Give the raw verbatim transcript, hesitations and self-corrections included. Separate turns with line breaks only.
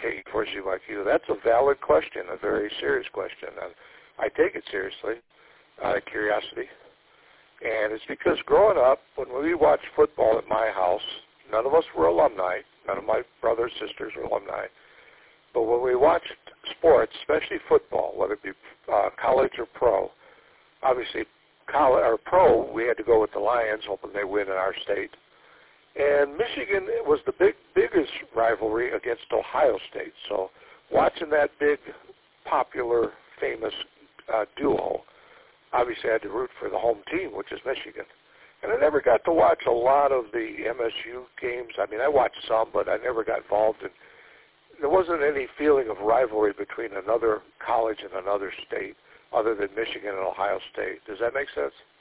K for Z Y Q. That's a valid question, a very serious question, and I take it seriously, out of curiosity. And it's because growing up, when we watched football at my house, none of us were alumni. None of my brothers and sisters were alumni. But when we watched sports, especially football, whether it be uh, college or pro, obviously college or pro, we had to go with the Lions, hoping they win in our state. And Michigan was the big, biggest rivalry against Ohio State. So watching that big, popular, famous uh, duo, obviously I had to root for the home team, which is Michigan. And I never got to watch a lot of the M S U games. I mean, I watched some, but I never got involved in. There wasn't any feeling of rivalry between another college and another state other than Michigan and Ohio State. Does that make sense?